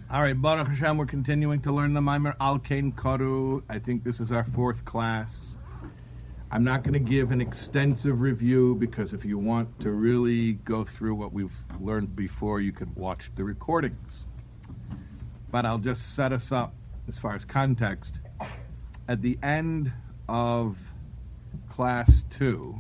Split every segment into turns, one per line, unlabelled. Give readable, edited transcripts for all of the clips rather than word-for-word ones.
All right, Baruch Hashem, we're continuing to learn the Maimer Al Kain Karu. I think this is our fourth class. I'm not going to give an extensive review because if you want to really go through what we've learned before, you can watch the recordings. But I'll just set us up as far as context. At the end of class 2,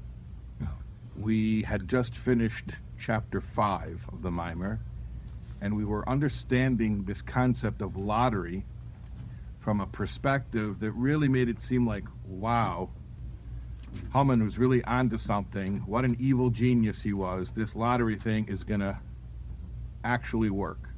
we had just finished chapter 5 of the Maimer, and we were understanding this concept of lottery from a perspective that really made it seem like, wow, Haman was really onto something. What an evil genius he was. This lottery thing is going to actually work.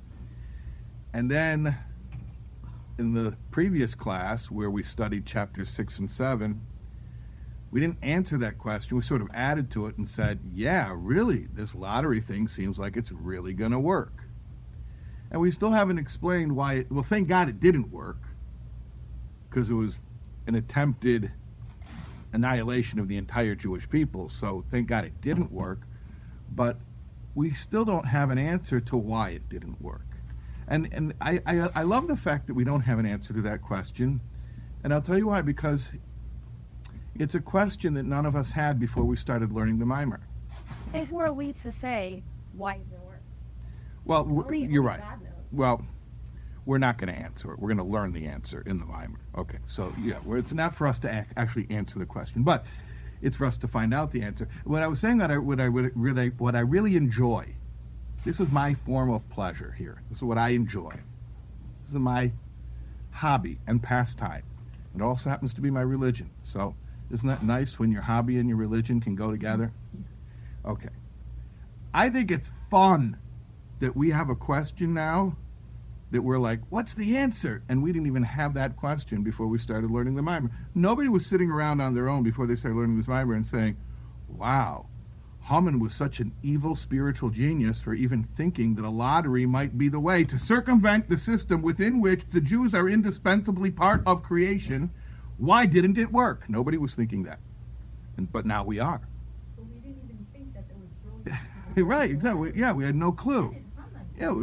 And then in the previous class, where we studied chapters 6 and 7, we didn't answer that question. We sort of added to it and said, yeah, really, this lottery thing seems like it's really going to work. And we still haven't explained why well, thank God it didn't work, because it was an attempted annihilation of the entire Jewish people. So thank God it didn't work. But we still don't have an answer to why it didn't work. And I love the fact that we don't have an answer to that question. And I'll tell you why, because it's a question that none of us had before we started learning the Maimer.
If we're leads to say, why did it work?
Well, you're right. Well, we're not going to answer it. We're going to learn the answer in the Maimer. Okay, so yeah, it's not for us to actually answer the question, but it's for us to find out the answer. What I was saying, what I really enjoy, this is my form of pleasure here. This is what I enjoy. This is my hobby and pastime. It also happens to be my religion. So isn't that nice when your hobby and your religion can go together? Okay. I think it's fun that we have a question now that we're like, what's the answer? And we didn't even have that question before we started learning the Maimer. Nobody was sitting around on their own before they started learning this Maimer and saying, wow, Haman was such an evil spiritual genius for even thinking that a lottery might be the way to circumvent the system within which the Jews are indispensably part of creation. Why didn't it work? Nobody was thinking that. But now we are.
But we didn't even think that there was brilliant.
Right, exactly. Yeah, we had no clue. Yeah,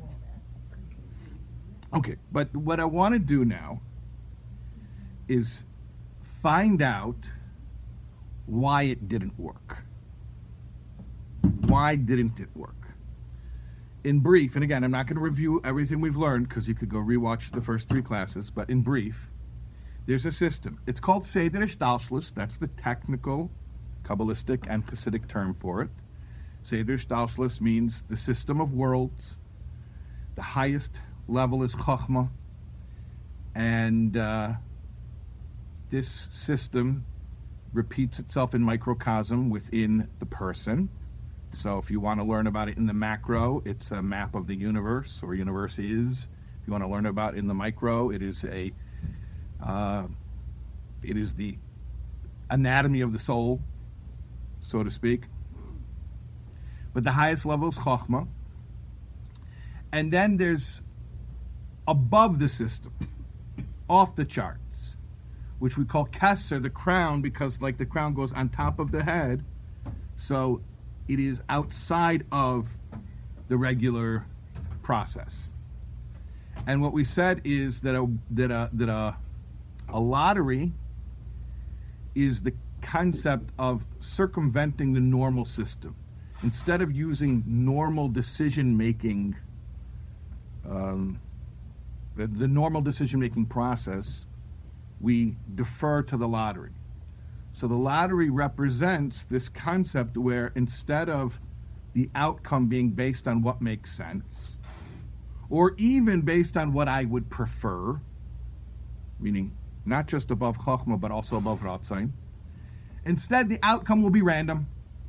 okay, but what I want to do now is find out why it didn't work. Why didn't it work? In brief, and again, I'm not going to review everything we've learned because you could go rewatch the first 3 classes, but in brief, there's a system. It's called Seder Shtalshlus. That's the technical, Kabbalistic, and Hasidic term for it. Seder Shtalshlus means the system of worlds. The highest level is Chochmah. And this system repeats itself in microcosm within the person. So if you want to learn about it in the macro, it's a map of the universe, or universe is. If you want to learn about it in the micro, it is the anatomy of the soul, so to speak. But the highest level is Chochmah. And then there's above the system, off the charts, which we call Keser, the crown, because like the crown goes on top of the head. So it is outside of the regular process. And what we said is that a lottery is the concept of circumventing the normal system. Instead of using normal decision-making, the normal decision-making process, we defer to the lottery. So the lottery represents this concept where instead of the outcome being based on what makes sense, or even based on what I would prefer, meaning not just above Chochmah, but also above Ratzain, instead the outcome will be random.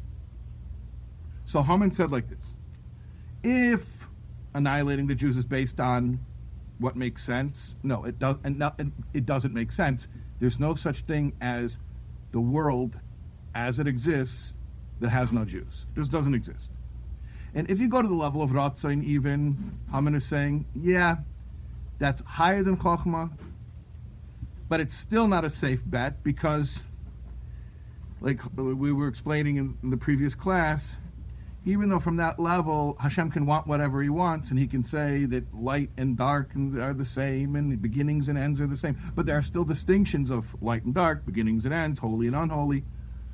So Haman said like this: if annihilating the Jews is based on what makes sense, no, it doesn't make sense. There's no such thing as the world as it exists that has no Jews. It just doesn't exist. And if you go to the level of Ratzain, even, Haman is saying, yeah, that's higher than Chochmah, but it's still not a safe bet because, like we were explaining in the previous class, even though from that level Hashem can want whatever he wants, and he can say that light and dark are the same, and beginnings and ends are the same, but there are still distinctions of light and dark, beginnings and ends, holy and unholy.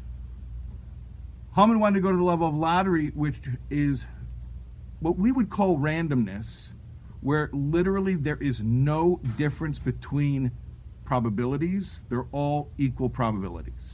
Haman wanted to go to the level of lottery, which is what we would call randomness, where literally there is no difference between probabilities. They're all equal probabilities.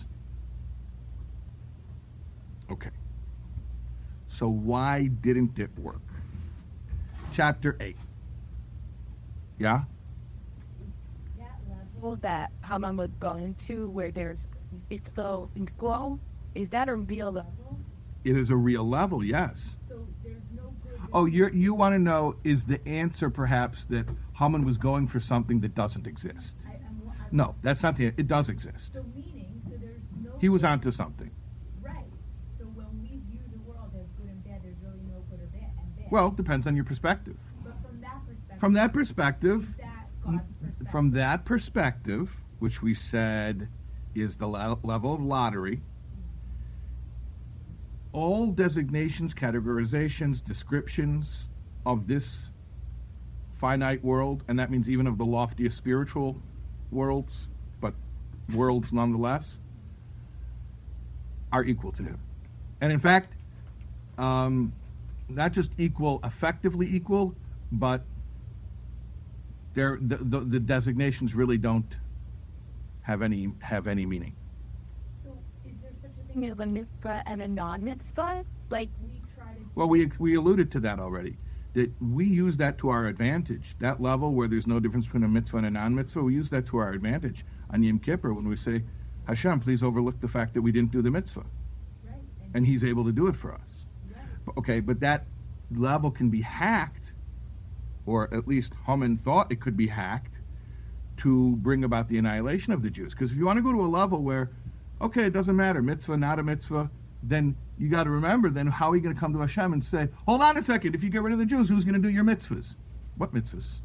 Okay. So why didn't it work? Chapter 8. Yeah?
That level that Haman was going to, where it's so equal, is that a real level?
It is a real level, yes.
So there's no good.
Oh, you want to know, is the answer perhaps that Haman was going for something that doesn't exist? No, that's not the, it does exist.
So meaning, so there's no.
He was onto something.
Right. So when we view the world as good and bad, there's really no good or bad and bad.
Well, depends on your perspective.
But
From that perspective,
is that God's perspective?
from that perspective, which we said is the level of lottery, all designations, categorizations, descriptions of this finite world, and that means even of the loftiest spiritual worlds, but worlds nonetheless, are equal to him. And in fact, not just equal, effectively equal, but the designations really don't have any meaning.
So is there such a
Thing
thing
is a mitzvah and a non-mitzvah? Like,
we try to
Well, we alluded to that already. That we use that to our advantage. That level where there's no difference between a mitzvah and a non-mitzvah, we use that to our advantage on Yom Kippur when we say, Hashem, please overlook the fact that we didn't do the mitzvah.
right?
And he's able to do it for us.
Right.
Okay, but that level can be hacked, or at least Haman thought it could be hacked, to bring about the annihilation of the Jews. Because if you want to go to a level where, okay, it doesn't matter, mitzvah, not a mitzvah, then you got to remember, then how are you going to come to Hashem and say, hold on a second, if you get rid of the Jews, who's going to do your mitzvahs? What mitzvahs?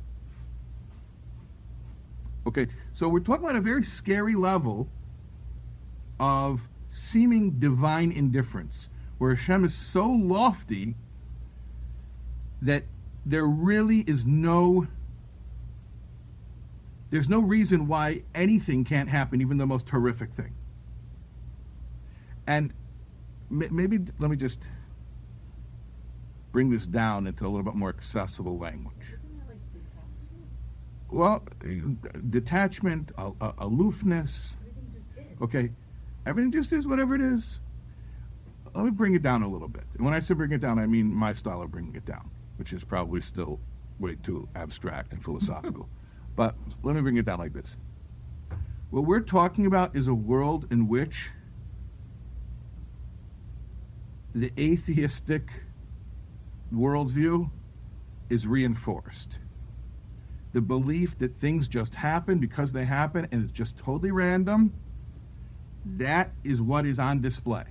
Okay, so we're talking about a very scary level of seeming divine indifference, where Hashem is so lofty that there really is there's no reason why anything can't happen, even the most horrific thing. And maybe let me just bring this down into a little bit more accessible language.
Isn't that like detachment?
Well, detachment, aloofness.
Everything just is.
Okay, everything just is whatever it is. Let me bring it down a little bit. And when I say bring it down, I mean my style of bringing it down, which is probably still way too abstract and philosophical. But let me bring it down like this. What we're talking about is a world in which the atheistic worldview is reinforced. The belief that things just happen because they happen and it's just totally random, that is what is on display.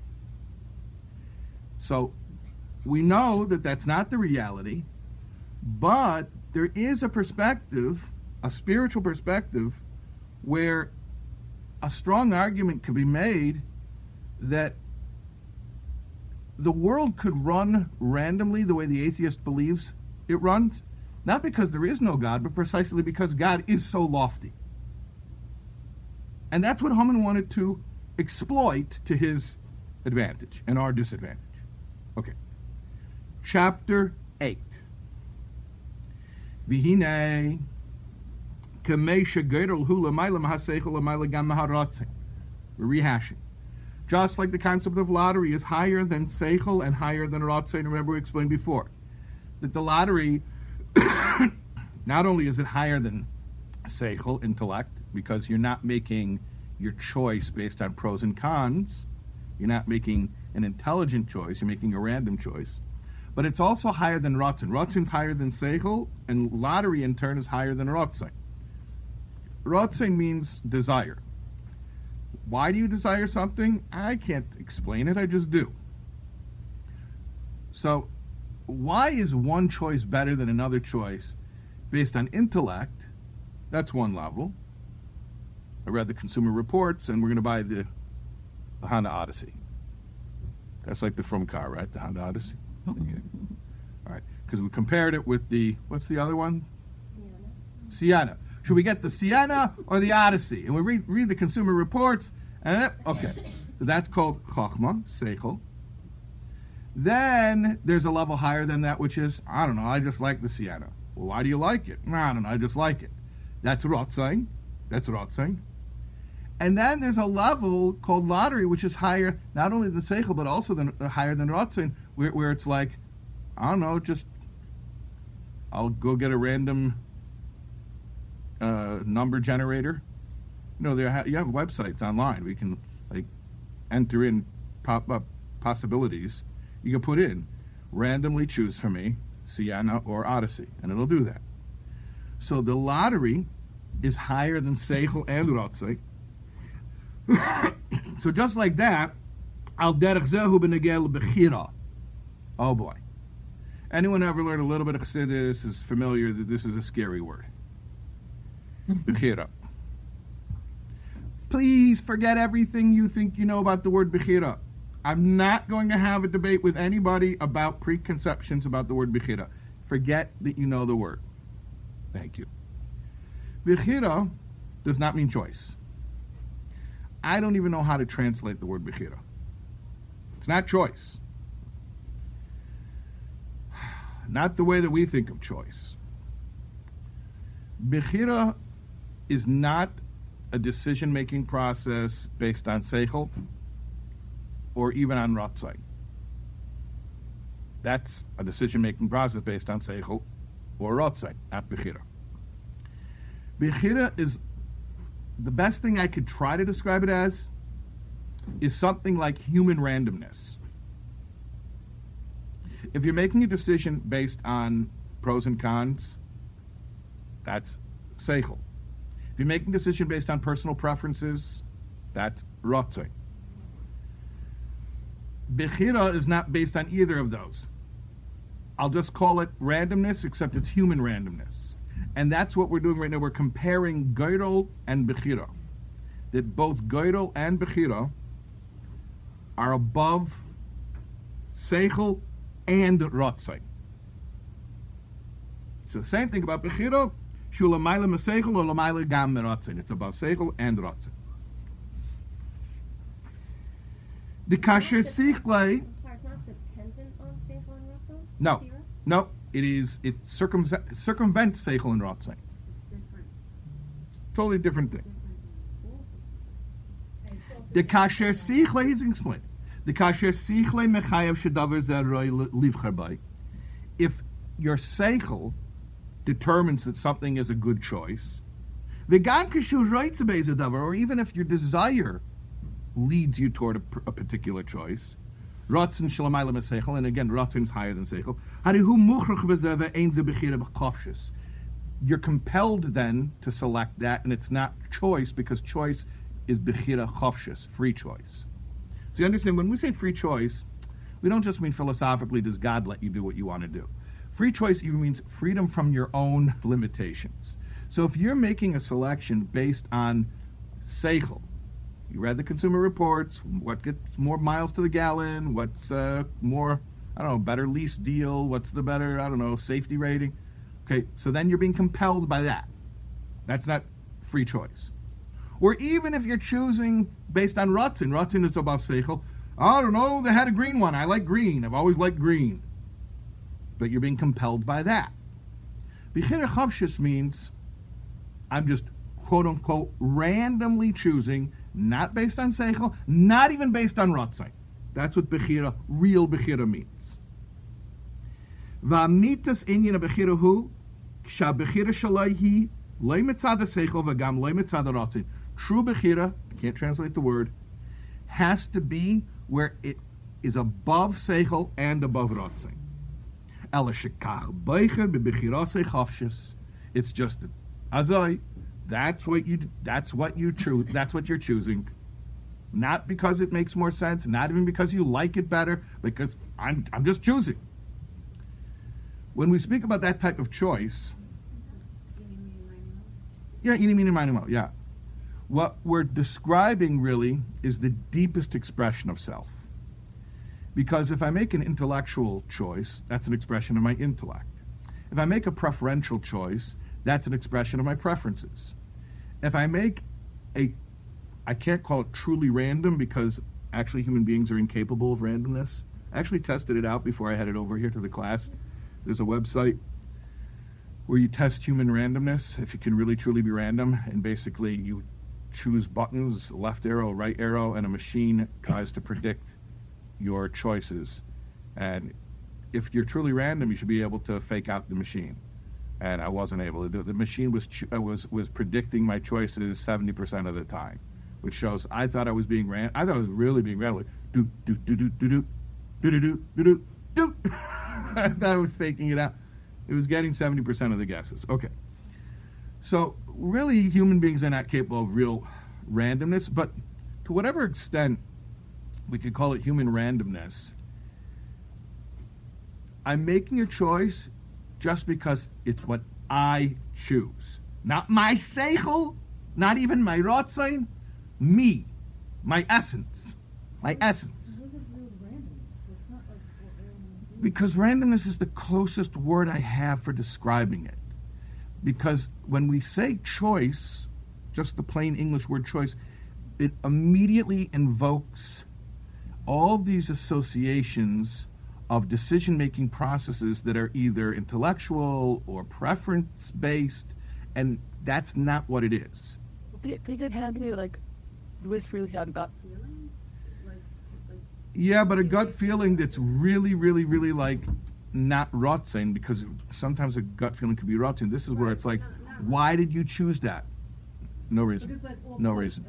So we know that that's not the reality, but there is a perspective, a spiritual perspective, where a strong argument could be made that the world could run randomly the way the atheist believes it runs, not because there is no God, but precisely because God is so lofty. And that's what Haman wanted to exploit to his advantage and our disadvantage. Okay. Chapter 8. V'hinei k'mei she'gerel hu l'mayla mahaseichel l'mayla gam maharatzin. We're rehashing. Just like the concept of lottery is higher than seichel and higher than ratzin. Remember we explained before that the lottery, not only is it higher than seichel, intellect, because you're not making your choice based on pros and cons, you're not making an intelligent choice, you're making a random choice, but it's also higher than ratzin. Ratzin's higher than seichel, and lottery in turn is higher than ratzin. Ratzin means desire. Why do you desire something? I can't explain it, I just do. So, why is one choice better than another choice based on intellect? That's one level. I read the Consumer Reports, and we're going to buy the Honda Odyssey. That's like the Frum car, right? The Honda Odyssey. Okay. All right, because we compared it with the, what's the other one? Sienna. Should we get the Sienna or the Odyssey? And we read the Consumer Reports, and okay. So that's called Chochmah, Seichel. Then there's a level higher than that, which is, I don't know, I just like the Sienna. Well, why do you like it? I don't know, I just like it. That's Rotzain. That's Rotzain. And then there's a level called lottery, which is higher, not only than Seichel, but also higher than Rotzain, where it's like, I don't know, just, I'll go get a random number generator. You know, you have websites online. We can, like, enter in pop-up possibilities. You can put in, randomly choose for me, Sienna or Odyssey, and it'll do that. So the lottery is higher than Seichel and Rotzei. So just like that, al derech zehu b'negel b'chira. Oh boy. Anyone ever learned a little bit of Chassidus is familiar that this is a scary word. B'chira. Please forget everything you think you know about the word b'chira. I'm not going to have a debate with anybody about preconceptions about the word b'chira. Forget that you know the word. Thank you. B'chira does not mean choice. I don't even know how to translate the word b'chira. It's not choice. Not the way that we think of choice. B'chira is not a decision-making process based on seichel or even on rotzai. That's a decision-making process based on seichel or rotzai, not b'chira. B'chira is, the best thing I could try to describe it as is something like human randomness. If you're making a decision based on pros and cons, that's seichel. If you're making a decision based on personal preferences, that's rotzei. Bechira is not based on either of those. I'll just call it randomness, except it's human randomness. And that's what we're doing right now. We're comparing Geirol and Bechira. That both Geirol and Bechira are above Seichel and Rotzai. So the same thing about Bechira, Shulamayla Meseichel or Lamayla Gam Merotzai. It's above Seichel and Rotzai. The Kasher Sichle.
I'm sorry, it's not dependent on Seichel and Rotzai?
No. No, it circumvents Seichel and Rotzai.
Different.
Totally different thing.
And so
The kasher sichle, he's explained. The kasher sichle mechayev shedavar zeroi livchar bay. If your seichel determines that something is a good choice, v'gan kashu roitze beiz davar, or even if your desire leads you toward a particular choice, rotzen shalamayla meseichel, and again, rotzen is higher than seichel. Harihu muchrach b'zeva ein ze b'chira b'chofshus. You're compelled then to select that, and it's not choice, because choice is bechira chofshus, free choice. So you understand, when we say free choice, we don't just mean philosophically, does God let you do what you want to do? Free choice even means freedom from your own limitations. So if you're making a selection based on seichel, you read the Consumer Reports, what gets more miles to the gallon, what's more, I don't know, better lease deal, what's the better, I don't know, safety rating. Okay, so then you're being compelled by that. That's not free choice. Or even if you're choosing based on Ratzin is above Seichel. I don't know, they had a green one. I like green. I've always liked green. But you're being compelled by that. Bechira Chavshus means I'm just, quote unquote, randomly choosing, not based on Seichel, not even based on Ratzin. That's what Bechira, real Bechira means. V'amitas inyan Bechira hu, ksha Bechira shalai hi, loy mitzad Seichel v'gam loy mitzad Ratzin. True Bechira, I can't translate the word, has to be where it is above Seichel and above Ratzin. Ela shekach beicher b'Bechira Seichafshis. It's just that, azai, that's what you choose. That's what you're choosing. Not because it makes more sense, not even because you like it better, because I'm just choosing. When we speak about that type of choice, yeah. What we're describing really is the deepest expression of self. Because if I make an intellectual choice, that's an expression of my intellect. If I make a preferential choice, that's an expression of my preferences. If I make I can't call it truly random because actually human beings are incapable of randomness. I actually tested it out before I headed over here to the class. There's a website where you test human randomness, if you can really truly be random, and basically you choose buttons, left arrow, right arrow, and a machine tries to predict your choices. And if you're truly random, you should be able to fake out the machine. And I wasn't able to do it. The machine was predicting my choices 70% of the time, which shows I thought I was being random. I thought I was really being random. Like, do do do do do do do do do do do. I thought I was faking it out. It was getting 70% of the guesses. Okay. So really, human beings are not capable of real randomness, but to whatever extent we could call it human randomness, I'm making a choice just because it's what I choose. Not my seichel, not even my rotzain, me, my essence. My essence. Because randomness is the closest word I have for describing it. Because when we say choice, just the plain English word choice, it immediately invokes all these associations of decision-making processes that are either intellectual or preference-based, and that's not what it is.
Did it have you like with really a gut feeling?
Yeah, but a gut feeling that's really, really, really like not rotzen, because sometimes a gut feeling could be rotzen. This is where it's like, why did you choose that? No reason. No reason.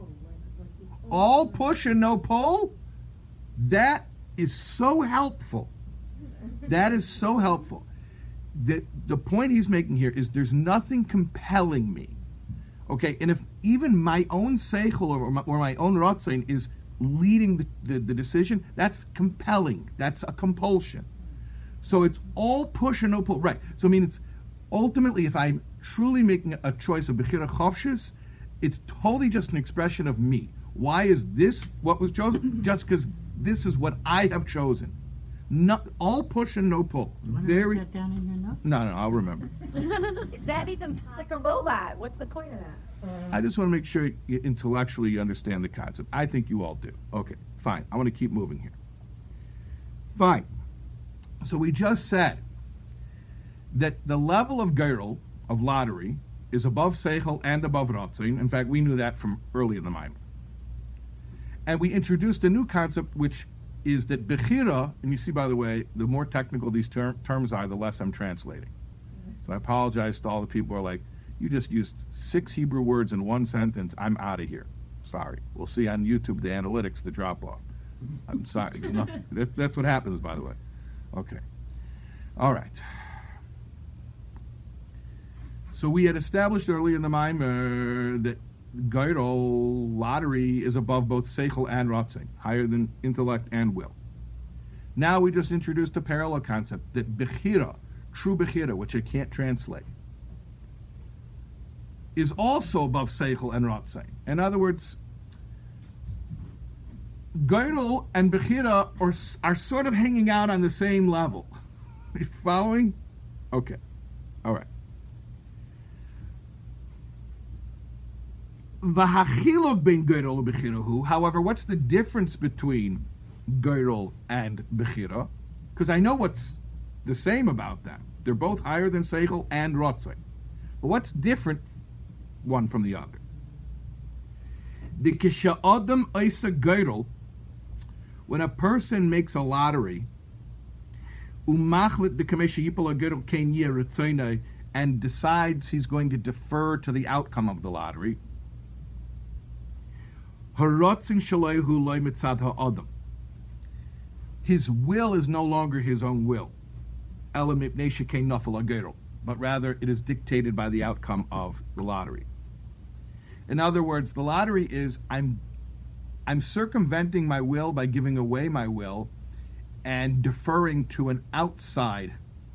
All push and no pull? That is so helpful. That is so helpful. The point he's making here is there's nothing compelling me. Okay, and if even my own seichel or my own rotzen is leading the decision, that's compelling. That's a compulsion. So it's all push and no pull. Right. So I mean, it's ultimately, if I'm truly making a choice of bechira chofshis, it's totally just an expression of me. Why is this what was chosen? Just because this is what I have chosen. Not all push and no pull. Very.
That down in your notes?
No, I'll remember.
Is that even like a robot? What's the point of that?
I just want to make sure you intellectually understand the concept. I think you all do. Okay, fine. I want to keep moving here. Fine. So we just said that the level of geirel, of lottery, is above seichel and above rotzin. In fact, we knew that from early in the Maimer. And we introduced a new concept, which is that bechira, and you see, by the way, the more technical these terms are, the less I'm translating. So I apologize to all the people who are like, you just used 6 Hebrew words in one sentence, I'm out of here. Sorry. We'll see on YouTube the analytics, the drop-off. I'm sorry. You know, that's what happens, by the way. Okay. All right. So we had established earlier in the Maimer that Geirol, lottery, is above both Seichel and Rotzing, higher than intellect and will. Now we just introduced a parallel concept, that Bechira, true Bechira, which I can't translate, is also above Seichel and Rotzing. In other words, Geirol and Bechira are sort of hanging out on the same level. You following? Okay. All right. V'hachiluk ben Geirol and Bechira. However, what's the difference between Geirol and Bechira? Because I know what's the same about them. They're both higher than Seichel and Rotzing. But what's different one from the other? The Kisha Adam Isa Geirol, when a person makes a lottery, umachlit the Kamesha Yipala Geirol Kenya Ritzonai, and decides he's going to defer to the outcome of the lottery, Haratzin Shalehu Loy Mitzad Ha'adam. His will is no longer his own will, Elam Ipnei Shekei Nafal HaGeirol, but rather it is dictated by the outcome of the lottery. In other words, the lottery is I'm circumventing my will by giving away my will and deferring to an outside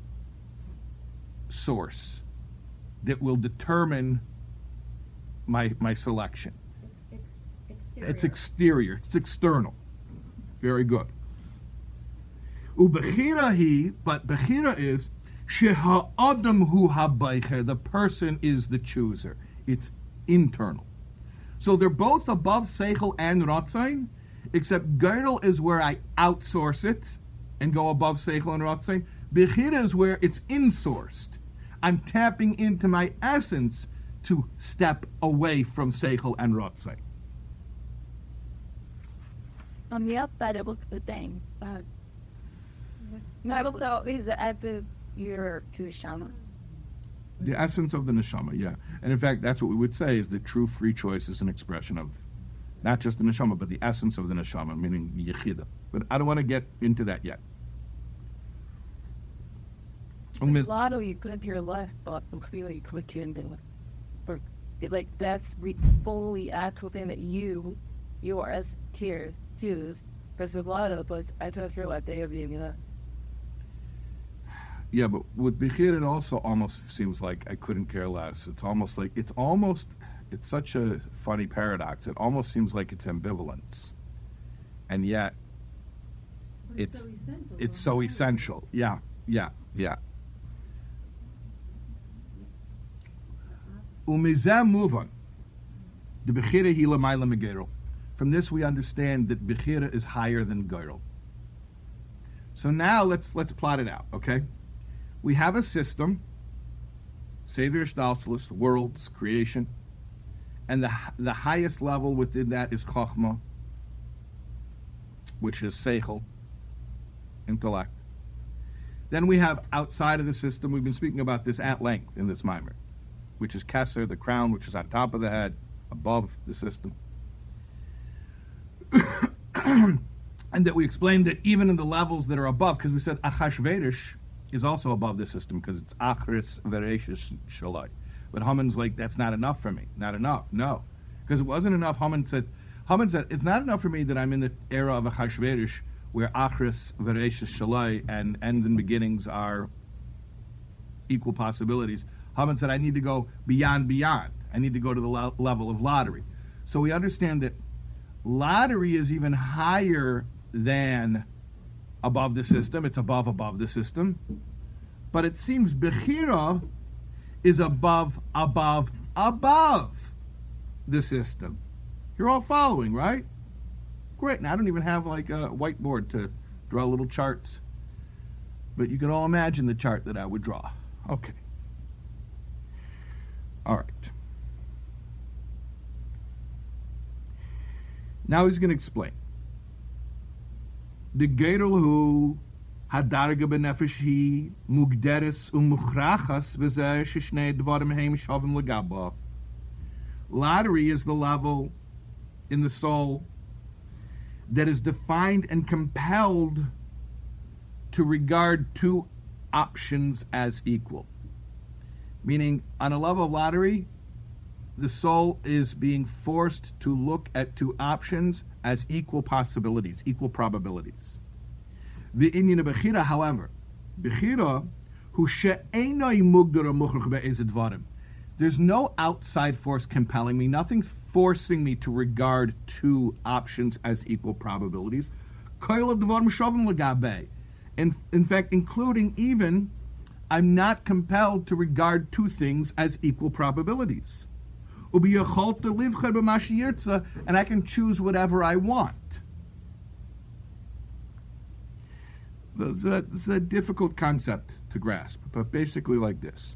source that will determine my selection.
Exterior.
It's exterior. It's external. Very good. Ubechira he, but bechira is sheha'adam hu habaycher. The person is the chooser. It's internal. So they're both above seichel and ratzain, except geirel is where I outsource it and go above seichel and ratzain. Bechira is where it's insourced. I'm tapping into my essence to step away from seichel and ratzain.
On the outside, it looks the same. No, I look at these at your neshama.
The essence of the neshama, yeah. And in fact, that's what we would say is that true free choice is an expression of not just the neshama, but the essence of the neshama, meaning yechida. But I don't want to get into that yet.
Lotto, you click your left, but clearly you click into it. But like that's fully actual thing that you are as peers choose. Because a lot of us, I took your left day of being that.
Yeah, but with Bechir, it also almost seems like I couldn't care less. It's such a funny paradox. It almost seems like it's ambivalence. And yet, it's so essential. Yeah. Umizem move on. The Bechira hila maila megerel. From this we understand that Bechira is higher than Gerel. So now let's plot it out, okay? We have a system, Seder Shtalshalis, worlds, creation, and the highest level within that is Chochmah, which is Seichel, intellect. Then we have outside of the system, we've been speaking about this at length in this mimer, which is Keser, the crown, which is on top of the head, above the system. And that we explained that even in the levels that are above, because we said Achashverosh is also above the system because it's Achris Vereshes Shalai. But Haman's like, that's not enough for me. Not enough. No. Because it wasn't enough. Haman said, it's not enough for me that I'm in the era of Achashverosh where Achris Vereshes Shalai and ends and beginnings are equal possibilities. Haman said, I need to go beyond. I need to go to the level of lottery. So we understand that lottery is even higher than above the system. It's above the system. But it seems Bechira is above the system. You're all following, right? Great. Now I don't even have like a whiteboard to draw little charts. But you can all imagine the chart that I would draw. Okay. All right. Now he's going to explain. The Geirel hu hadarga benefesh hi mugderes umuchrachas v'zeh shishnei dvarim heim shavim legaba. Lottery is the level in the soul that is defined and compelled to regard two options as equal. Meaning, on a level of lottery, the soul is being forced to look at two options as equal possibilities, equal probabilities. The Inyan of Bechira, however, Bechira, who she'enoi mugdara muchrach be'ezed dvarim. There's no outside force compelling me. Nothing's forcing me to regard two options as equal probabilities. Koil dvarim shavim legabe. In fact, including even, I'm not compelled to regard two things as equal probabilities. And I can choose whatever I want. It's a difficult concept to grasp, but basically like this.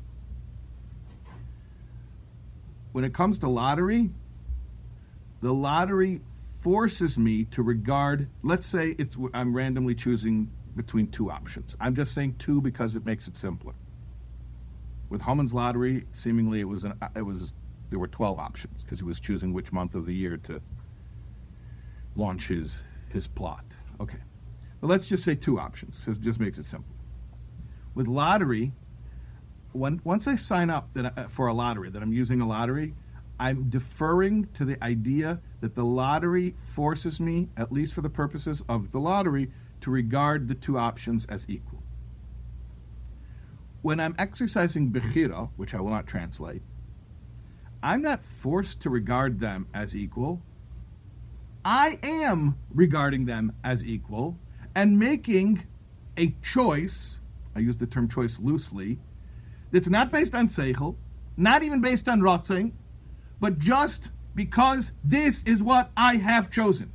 When it comes to lottery, the lottery forces me to regard, let's say I'm randomly choosing between two options. I'm just saying two because it makes it simpler. With Haman's lottery, seemingly there were 12 options because he was choosing which month of the year to launch his plot. Okay. But let's just say two options because it just makes it simple. With lottery, once I sign up for a lottery, that I'm using a lottery, I'm deferring to the idea that the lottery forces me, at least for the purposes of the lottery, to regard the two options as equal. When I'm exercising Bechira, which I will not translate, I'm not forced to regard them as equal. I am regarding them as equal and making a choice, I use the term choice loosely, that's not based on seichel, not even based on rotzing, but just because this is what I have chosen.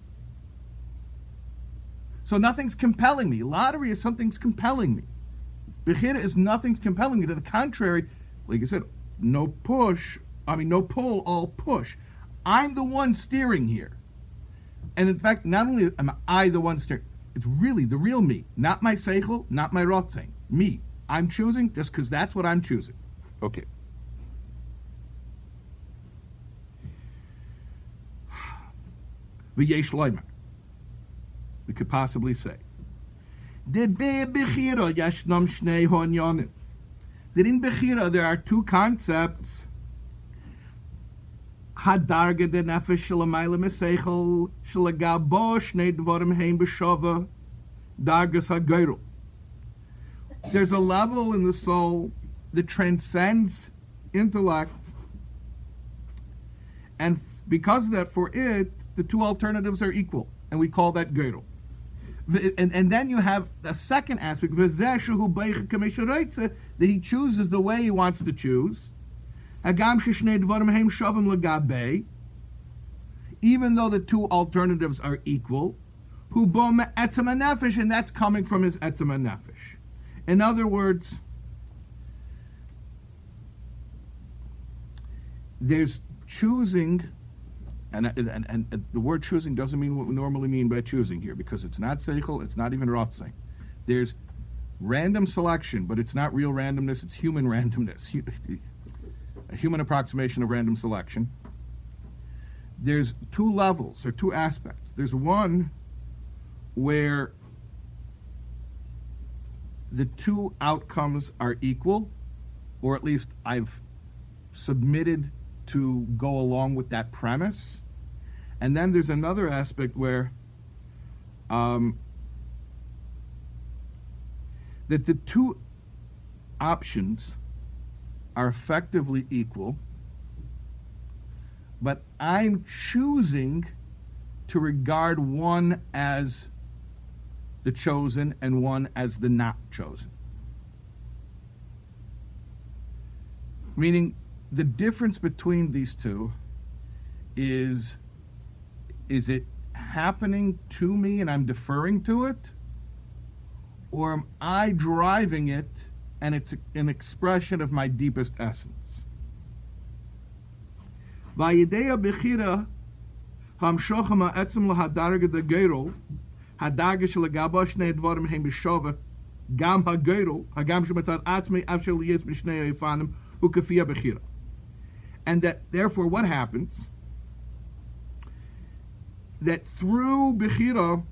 So nothing's compelling me. Lottery is something's compelling me. Bechira is nothing's compelling me. To the contrary, like I said, no pull, all push. I'm the one steering here. And in fact, not only am I the one steering, it's really the real me. Not my seichel, not my rotzing. Me. I'm choosing just because that's what I'm choosing. Okay. V'yesh loimer. We could possibly say, that in Bechira there are two concepts. Hadarga de nefesh shelamayla meseichel shelagabo shnei dvarim heim b'shava dargas hageirul. There's a level in the soul that transcends intellect, and because of that, for it, the two alternatives are equal, and we call that geirul. And then you have a second aspect, that he chooses the way he wants to choose. Even though the two alternatives are equal, and that's coming from his etzem nefesh. In other words, there's choosing. And the word choosing doesn't mean what we normally mean by choosing here, because it's not seichel, it's not even rotzing. There's random selection, but it's not real randomness, it's human randomness, a human approximation of random selection. There's two levels, or two aspects. There's one where the two outcomes are equal, or at least I've submitted to go along with that premise. And then there's another aspect where that the two options are effectively equal, but I'm choosing to regard one as the chosen and one as the not chosen. Meaning, the difference between these two is it happening to me and I'm deferring to it? Or am I driving it and it's an expression of my deepest essence? Vayidea bechira hamshocha ma'etzem lahadarga de geirol hadarga shelagabo shnei dvarim heim b'shova gam hageirol hagam shematzad atzmei avshel liyes b'shnei yifanim ukafiyah bechira. And that, therefore, what happens? That through Bechira,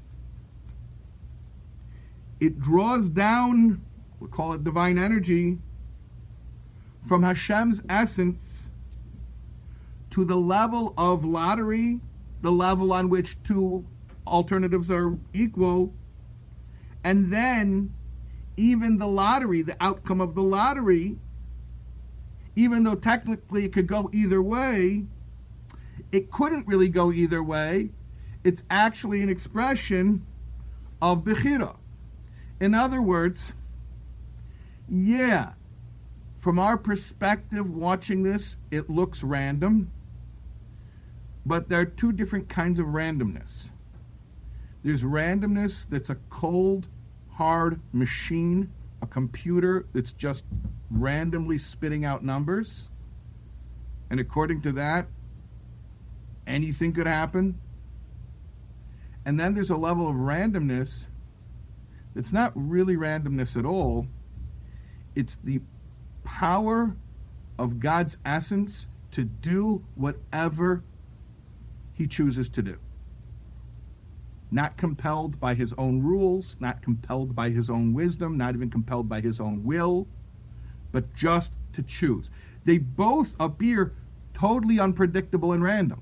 it draws down, we'll call it divine energy, from Hashem's essence to the level of lottery, the level on which two alternatives are equal, and then even the lottery, the outcome of the lottery, even though technically it could go either way, it couldn't really go either way. It's actually an expression of Bechira. In other words, yeah, from our perspective watching this, it looks random, but there are two different kinds of randomness. There's randomness that's a cold, hard machine, a computer that's just randomly spitting out numbers, and according to that, anything could happen. And then there's a level of randomness that's not really randomness at all. It's the power of God's essence to do whatever he chooses to do. Not compelled by his own rules, not compelled by his own wisdom, not even compelled by his own will, but just to choose. They both appear totally unpredictable and random.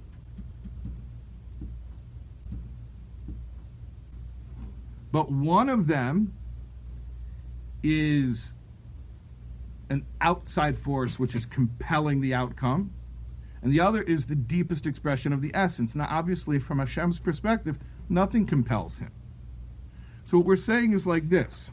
But one of them is an outside force which is compelling the outcome, and the other is the deepest expression of the essence. Now, obviously, from Hashem's perspective, nothing compels him. So what we're saying is like this.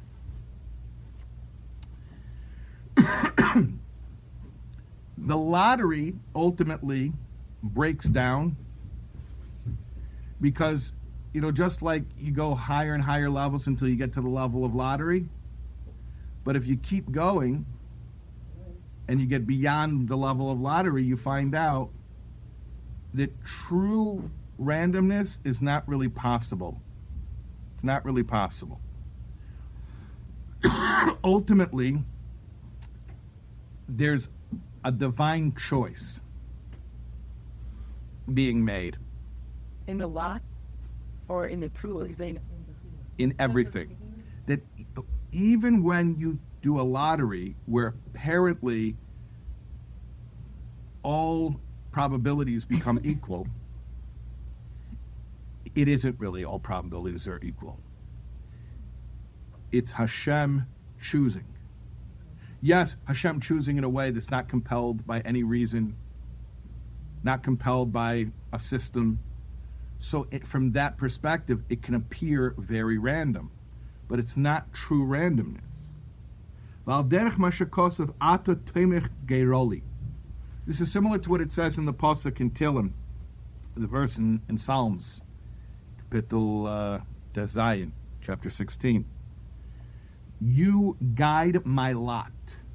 The lottery ultimately breaks down because, just like you go higher and higher levels until you get to the level of lottery, but if you keep going and you get beyond the level of lottery, you find out that true randomness is not really possible. It's not really possible. Ultimately, there's a divine choice being made.
In the lot or in the true exam?
In everything. That even when you do a lottery where apparently all probabilities become equal, it isn't really all probabilities are equal. It's Hashem choosing. Yes, Hashem choosing in a way that's not compelled by any reason, not compelled by a system. So from that perspective, it can appear very random, but it's not true randomness. This is similar to what it says in the Pasuk in Tehillim, the verse in Psalms, Kapitel Dazayin, chapter 16. You guide my lot.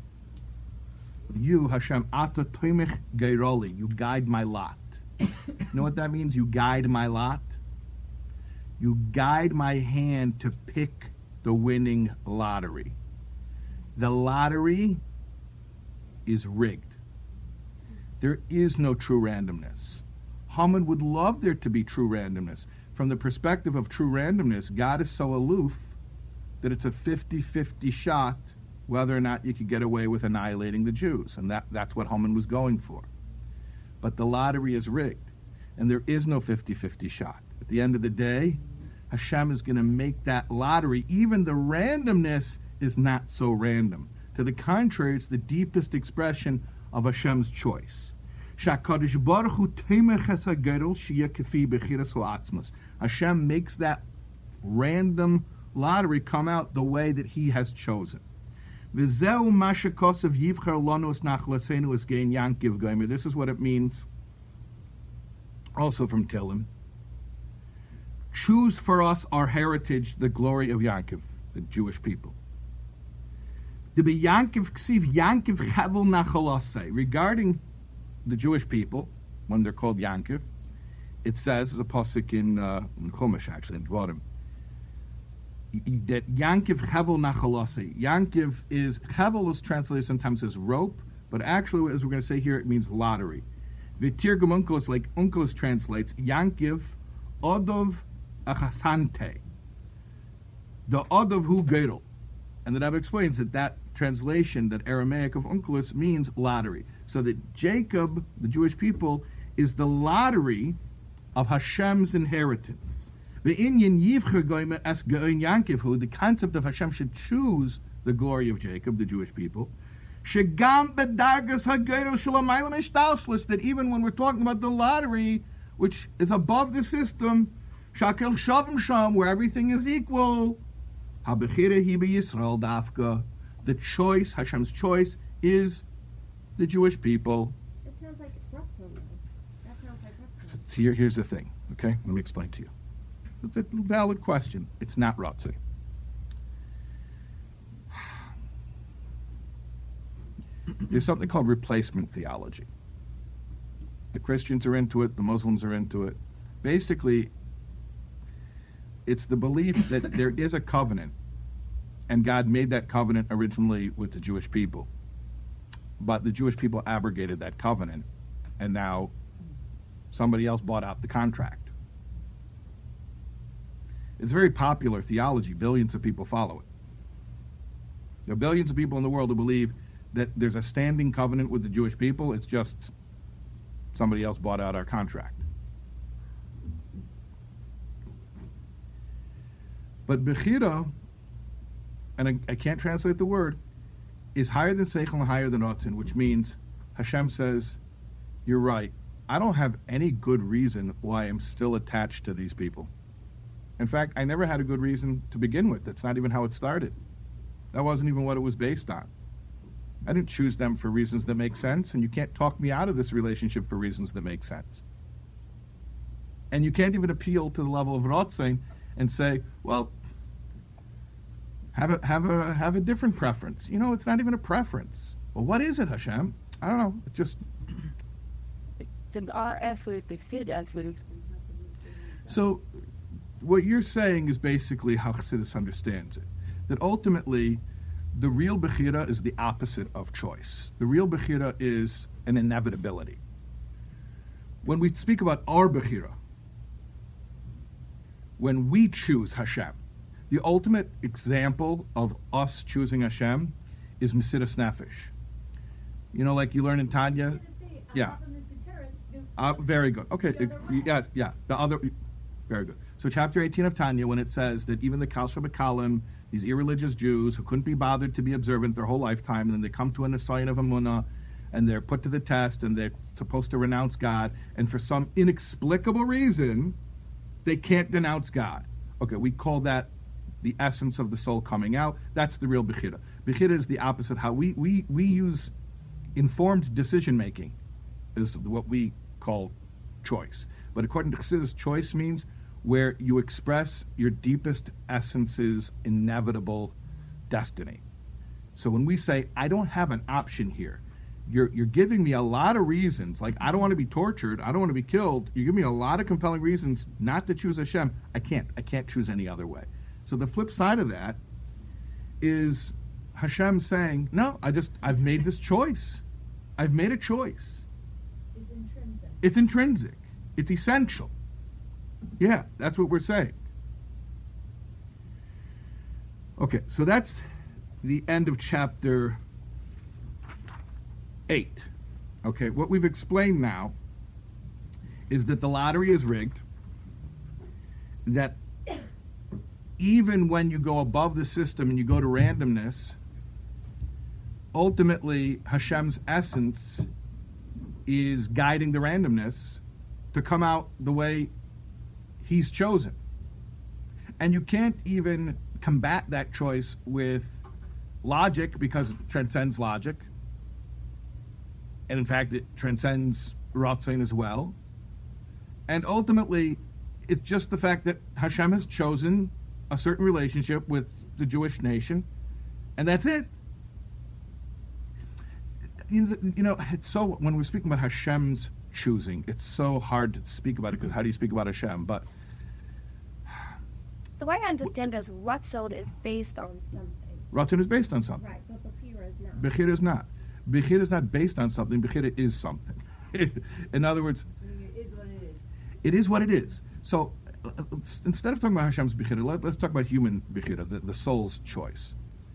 You, Hashem, Ata Toimech Geiroli. You guide my lot. You know what that means? You guide my lot? You guide my hand to pick the winning lottery. The lottery is rigged. There is no true randomness. Haman would love there to be true randomness. From the perspective of true randomness, God is so aloof that it's a 50-50 shot whether or not you could get away with annihilating the Jews. And that's what Haman was going for. But the lottery is rigged, and there is no 50-50 shot. At the end of the day, Hashem is going to make that lottery. Even the randomness is not so random. To the contrary, it's the deepest expression of Hashem's choice. Hashem makes that random lottery come out the way that He has chosen. This is what it means, also from Tehillim. Choose for us our heritage, the glory of Yankov, the Jewish people. Regarding the Jewish people, when they're called Yankov, it says, as a pasuk in Chumash, actually, in Dvarim, that Yankiv Hevel Nachalase. Yankiv is, Hevel is translated sometimes as rope, but actually, as we're going to say here, it means lottery. V'tirgum Unkelos, like Unkelos translates, Yankiv Odov Achasante. The Odov Hu Gedel. And the Rebbe explains that translation, that Aramaic of Unkelos, means lottery. So that Jacob, the Jewish people, is the lottery of Hashem's inheritance. The concept of Hashem should choose the glory of Jacob, the Jewish people. That even when we're talking about the lottery, which is above the system, where everything is equal, the choice, Hashem's choice, is the Jewish people.
It sounds like Ratzon. That sounds like Ratzon.
Here's the thing, okay? Let me explain to you. It's a valid question. It's not Ratzon. There's something called replacement theology. The Christians are into it, the Muslims are into it. Basically, it's the belief that there is a covenant, and God made that covenant originally with the Jewish people. But the Jewish people abrogated that covenant, and now somebody else bought out the contract. It's very popular theology. Billions of people follow it. There are billions of people in the world who believe that there's a standing covenant with the Jewish people. It's just somebody else bought out our contract. But Bechira, and I can't translate the word, is higher than Seichel and higher than Ratzon, which means Hashem says, you're right. I don't have any good reason why I'm still attached to these people. In fact, I never had a good reason to begin with. That's not even how it started. That wasn't even what it was based on. I didn't choose them for reasons that make sense, and you can't talk me out of this relationship for reasons that make sense. And you can't even appeal to the level of Rotzein and say, well, have a different preference. You know, it's not even a preference. Well, what is it, Hashem? I don't know. It just...
Then our effort, the fit effort.
So, what you're saying is basically how Chassidus understands it. That ultimately, the real Bechira is the opposite of choice. The real Bechira is an inevitability. When we speak about our Bechira, when we choose Hashem, the ultimate example of us choosing Hashem is Mesiras Nefesh. You know, like you learn in Tanya? Yeah. Very good. Okay. Yeah. The other, very good. So chapter 18 of Tanya, when it says that even the Kalsha B'Kalim, these irreligious Jews who couldn't be bothered to be observant their whole lifetime, and then they come to an assign of Amunah, and they're put to the test, and they're supposed to renounce God, and for some inexplicable reason, they can't denounce God. Okay, we call that the essence of the soul coming out. That's the real Bechira. Bechira is the opposite. How we use informed decision-making is what we call choice. But according to Chassidus, choice means where you express your deepest essence's inevitable destiny. So when we say, I don't have an option here, you're giving me a lot of reasons, like I don't want to be tortured, I don't want to be killed. You give me a lot of compelling reasons not to choose Hashem. I can't choose any other way. So the flip side of that is Hashem saying, no, I've made this choice. I've made a choice.
It's intrinsic.
It's intrinsic. It's essential. Yeah, that's what we're saying. Okay, so that's the end of chapter 8. Okay, what we've explained now is that the lottery is rigged, that even when you go above the system and you go to randomness, ultimately Hashem's essence is guiding the randomness to come out the way He's chosen. And you can't even combat that choice with logic because it transcends logic. And in fact, it transcends Ratzon as well. And ultimately, it's just the fact that Hashem has chosen a certain relationship with the Jewish nation, and that's it. You know, it's so, when we're speaking about Hashem's choosing, it's so hard to speak about it, because how do you speak about Hashem? But
the way I understand is Ratzon is based on something.
Ratzon is based on something.
Right, but Bechira is not.
Bechira is not. Bechira is not based on something. Bechira is something. In other words,
It is what it is.
it is what it is. So instead of talking about Hashem's Bechira, let's talk about human Bechira, the soul's choice.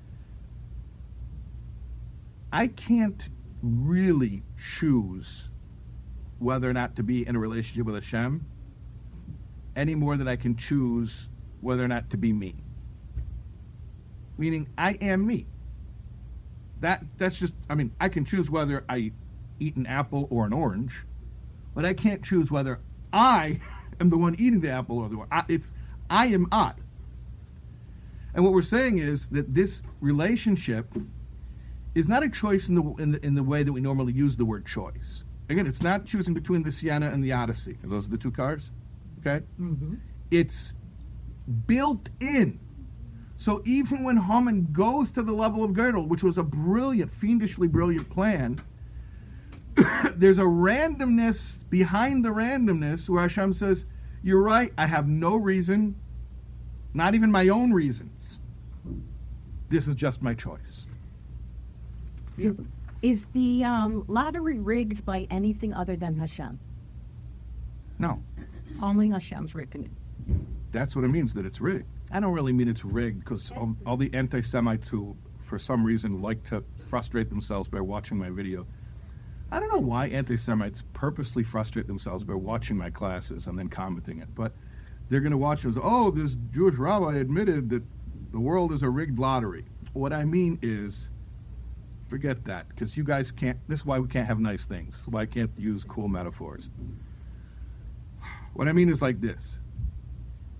I can't really choose whether or not to be in a relationship with Hashem any more than I can choose whether or not to be me. Meaning, I am me. That's just, I mean, I can choose whether I eat an apple or an orange, but I can't choose whether I am the one eating the apple or the one. I am I. And what we're saying is that this relationship is not a choice in the way that we normally use the word choice. Again, it's not choosing between the Sienna and the Odyssey. Those are the two cars, okay? Mm-hmm. It's built in. So even when Haman goes to the level of Girdle, which was a brilliant, fiendishly brilliant plan, there's a randomness behind the randomness where Hashem says, you're right, I have no reason, not even my own reasons. This is just my choice. Yeah.
Is the lottery rigged by anything other than Hashem?
No.
Only Hashem's rigging it.
That's what it means, that it's rigged. I don't really mean it's rigged, because all the anti-Semites who, for some reason, like to frustrate themselves by watching my video. I don't know why anti-Semites purposely frustrate themselves by watching my classes and then commenting it, but they're going to watch as, oh, this Jewish rabbi admitted that the world is a rigged lottery. What I mean is, forget that, because you guys can't, this is why we can't have nice things. This is why I can't use cool metaphors. What I mean is like this.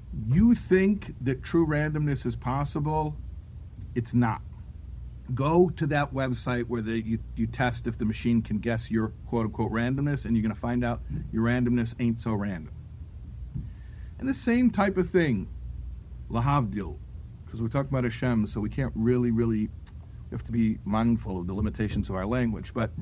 You think that true randomness is possible? It's not. Go to that website where you test if the machine can guess your quote-unquote randomness, and you're going to find out your randomness ain't so random. And the same type of thing, lahavdil, because we're talking about Hashem, so we can't really, we have to be mindful of the limitations of our language. But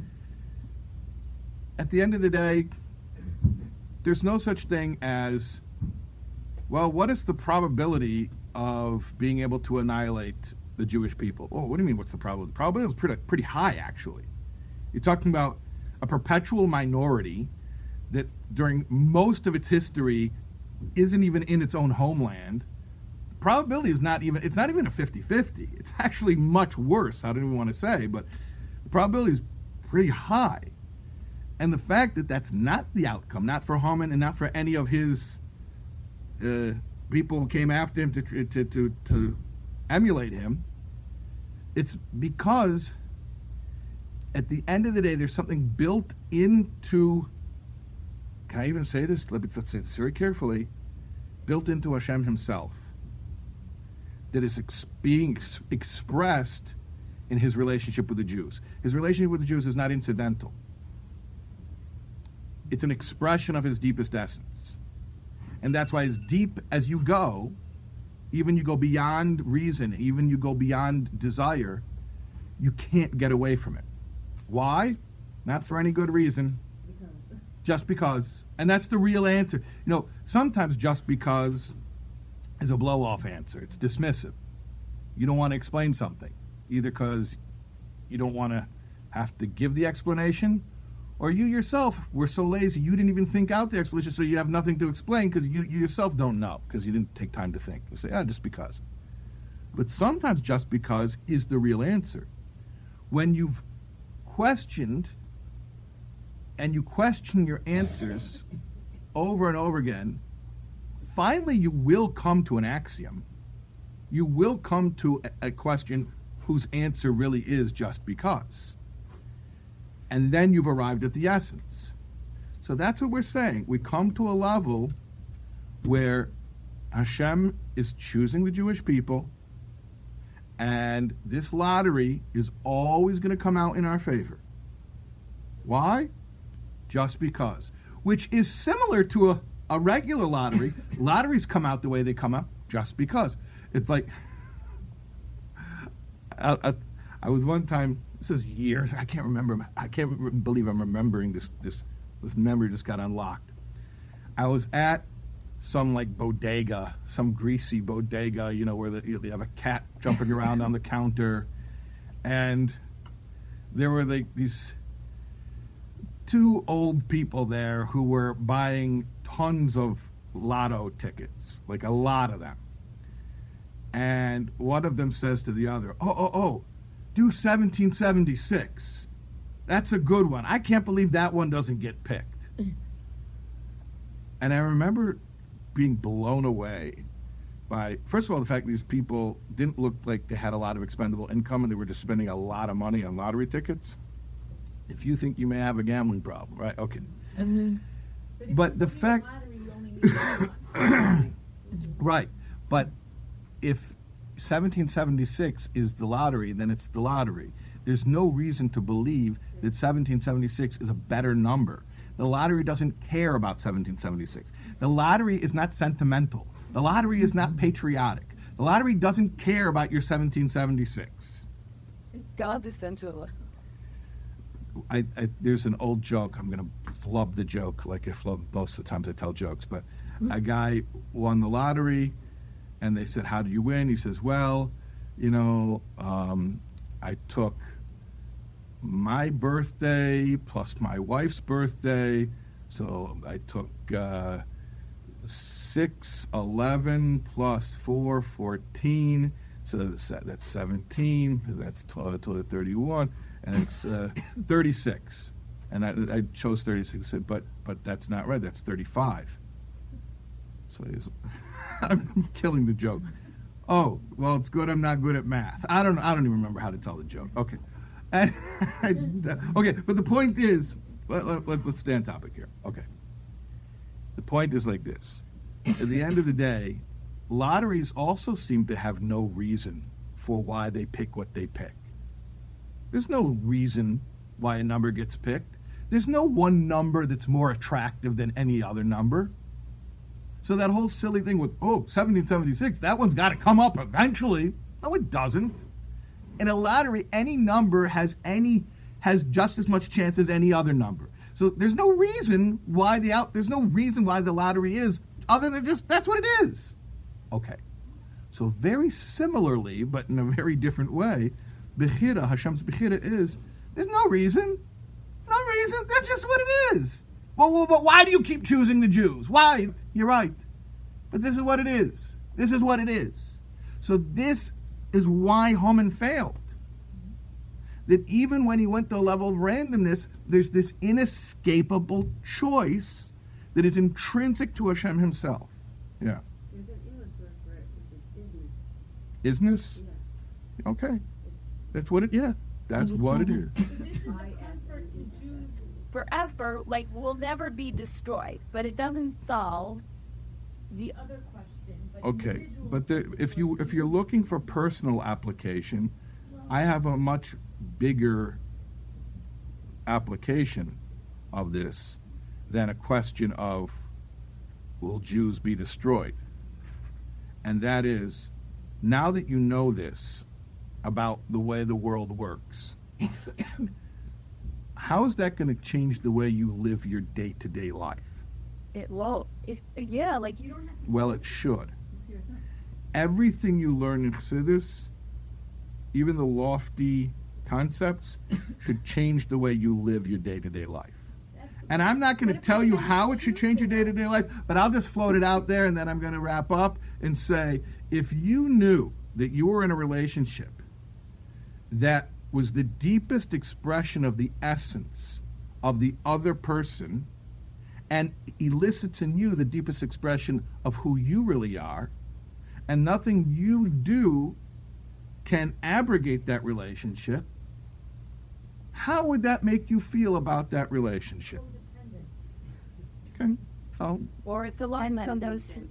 at the end of the day, there's no such thing as, well, what is the probability of being able to annihilate the Jewish people? Oh, what do you mean, what's the probability? The probability is pretty high, actually. You're talking about a perpetual minority that during most of its history isn't even in its own homeland. The probability is not even a 50-50. It's actually much worse, I don't even want to say, but the probability is pretty high. And the fact that that's not the outcome, not for Haman and not for any of his people who came after him to emulate him, it's because at the end of the day there's something built into, can I even say this? Let's say this very carefully, built into Hashem himself, that is being expressed in his relationship with the Jews. His relationship with the Jews is not incidental. It's an expression of his deepest essence. And that's why as deep as you go, even you go beyond reason, even you go beyond desire, you can't get away from it. Why? Not for any good reason. Just because. And that's the real answer. You know, sometimes just because is a blow-off answer. It's dismissive. You don't want to explain something, either because you don't want to have to give the explanation, or you yourself were so lazy you didn't even think out the explanation, so you have nothing to explain because you yourself don't know, because you didn't take time to think. You say, just because. But sometimes just because is the real answer. When you've questioned, and you question your answers over and over again, finally you will come to an axiom. You will come to a question whose answer really is just because. And then you've arrived at the essence. So that's what we're saying. We come to a level where Hashem is choosing the Jewish people, and this lottery is always going to come out in our favor. Why? Just because. Which is similar to a regular lottery. Lotteries come out the way they come out just because. It's like, I was one time, this is years, I can't believe I'm remembering this memory just got unlocked. I was at some like bodega, some greasy bodega, you know, where they have a cat jumping around on the counter, and there were like these two old people there who were buying tons of lotto tickets, like a lot of them. And one of them says to the other, oh, do 1776. That's a good one. I can't believe that one doesn't get picked. And I remember being blown away by, first of all, the fact that these people didn't look like they had a lot of expendable income and they were just spending a lot of money on lottery tickets. If you think you may have a gambling problem, right? Okay. But the fact... Right. But if 1776 is the lottery, then it's the lottery. There's no reason to believe that 1776 is a better number. The lottery doesn't care about 1776. The lottery is not sentimental. The lottery is not patriotic. The lottery doesn't care about your 1776.
God is sensual.
There's an old joke. I'm going to flub the joke, like I flub most of the times I tell jokes. But a guy won the lottery, and they said, how did you win? He says, well, you know, I took my birthday plus my wife's birthday. So I took 6, 11 plus 4, 14. So that's 17. That's 31. And it's 36. And I chose 36. I said, but that's not right. That's 35. So I'm killing the joke. Oh, well, it's good I'm not good at math. I don't even remember how to tell the joke. Okay. And, okay, but the point is, let's stay on topic here. Okay. The point is like this. At the end of the day, lotteries also seem to have no reason for why they pick what they pick. There's no reason why a number gets picked. There's no one number that's more attractive than any other number. So that whole silly thing with, 1776, that one's got to come up eventually. No, it doesn't. In a lottery, any number has just as much chance as any other number. So there's no reason why the lottery is, other than just that's what it is. Okay. So very similarly, but in a very different way, Bechira, Hashem's Bechira is, there's no reason. No reason. That's just what it is. Well, but why do you keep choosing the Jews? Why? You're right. But this is what it is. This is what it is. So this is why Haman failed. That even when he went to a level of randomness, there's this inescapable choice that is intrinsic to Hashem himself. Yeah.
There's an English word for it, which is
Isness?
Yeah.
Okay. That's what it is. That's what it is.
So this is a comfort to Jews.
Forever, like, will never be destroyed, but it doesn't solve
The other question, but
Okay.
individual
But if
people
you're looking for personal application, I have a much bigger application of this than a question of will Jews be destroyed? And that is, now that you know this about the way the world works, how is that going to change the way you live your day-to-day life?
it won't. Like
you don't have
Well, it should. Everything you learn in Chassidus, even the lofty concepts, could change the way you live your day-to-day life. And I'm not going to tell you how it should change your day-to-day life, but I'll just float it out there, and then I'm going to wrap up and say, if you knew that you were in a relationship that was the deepest expression of the essence of the other person and elicits in you the deepest expression of who you really are, and nothing you do can abrogate that relationship, how would that make you feel about that relationship? Okay. So,
or it's alignment
from those two.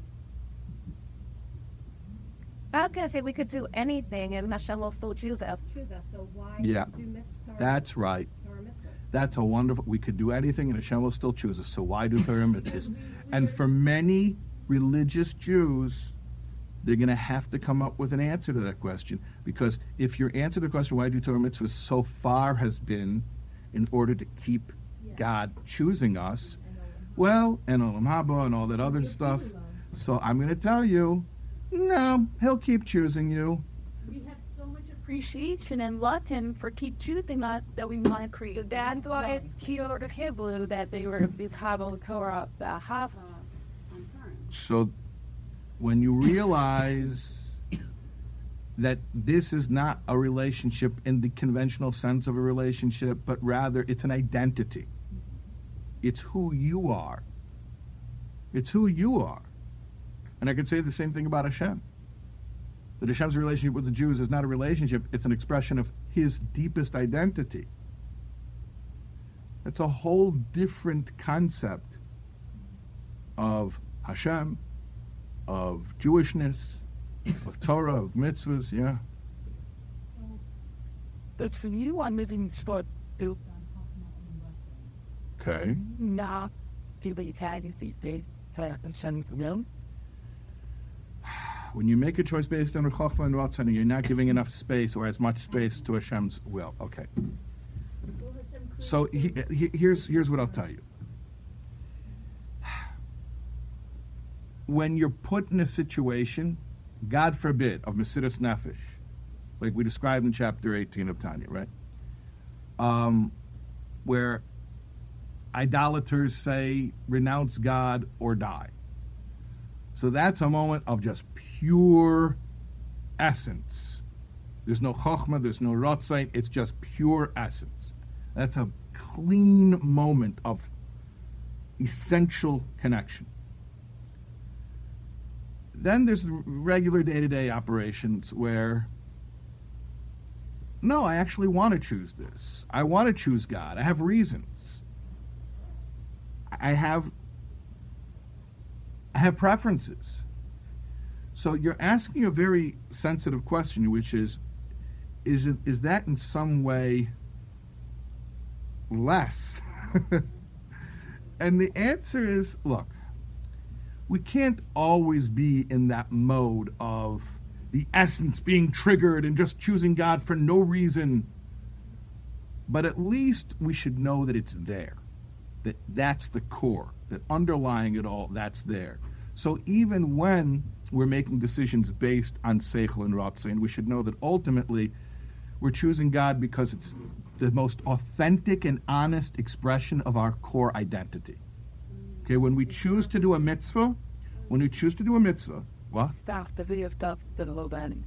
I was gonna say we could do anything and Hashem will still choose us.
choose us. So why
Yeah.
do mitzvah?
that's right.
Torah mitzvah?
That's a wonderful, we could do anything and Hashem will still choose us. So why do Torah mitzvahs? And for many religious Jews, they're going to have to come up with an answer to that question. Because if your answer to the question, why do Torah mitzvahs, so far has been in order to keep God choosing us, well, and Olam Haba and all that other stuff. So I'm going to tell you, no, he'll keep choosing you.
we have so much
appreciation and love him for keep choosing us that we want to create. That's why he ordered Hebrew that they were B'Chavo Torah B'Hava.
On current.
So when you realize that this is not a relationship in the conventional sense of a relationship, but rather it's an identity. It's who you are. It's who you are. And I could say the same thing about Hashem. That Hashem's relationship with the Jews is not a relationship, it's an expression of his deepest identity. It's a whole different concept of Hashem, of Jewishness, of Torah, of mitzvahs, yeah.
That's for you, I'm missing spot too.
Okay.
Nah, people you can't they and send them.
When you make a choice based on Chochmah and Ratzon, you're not giving enough space or as much space to Hashem's will. Okay. So here's what I'll tell you. When you're put in a situation, God forbid, of Mesiras Nefesh, like we described in chapter 18 of Tanya, right? Where idolaters say, renounce God or die. So that's a moment of just pure essence. There's no chokhmah, there's no rotzai, it's just pure essence. That's a clean moment of essential connection. Then there's the regular day-to-day operations where, no, I actually want to choose this. I want to choose God. I have reasons. I have preferences. So you're asking a very sensitive question, which is that in some way less? And the answer is, look, we can't always be in that mode of the essence being triggered and just choosing God for no reason. But at least we should know that it's there, that that's the core, that underlying it all, that's there. So even when we're making decisions based on Seichel and Ratzon, we should know that ultimately we're choosing God because it's the most authentic and honest expression of our core identity. Okay, when we choose to do a mitzvah, what?
Stop the video, stop the low banning.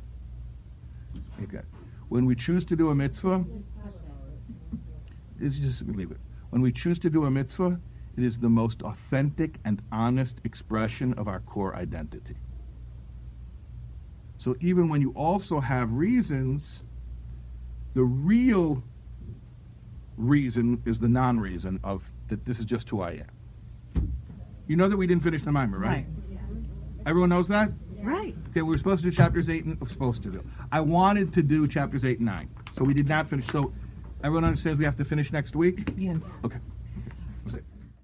Okay. When we choose to do a mitzvah, it's just leave it. When we choose to do a mitzvah, it is the most authentic and honest expression of our core identity. So even when you also have reasons, the real reason is the non-reason of that this is just who I am. You know that we didn't finish the mimer, right? Everyone knows that?
Right.
Okay, we were supposed to do chapters 8 and I wanted to do chapters 8 and 9. So we did not finish. So everyone understands we have to finish next week?
Yeah.
Okay.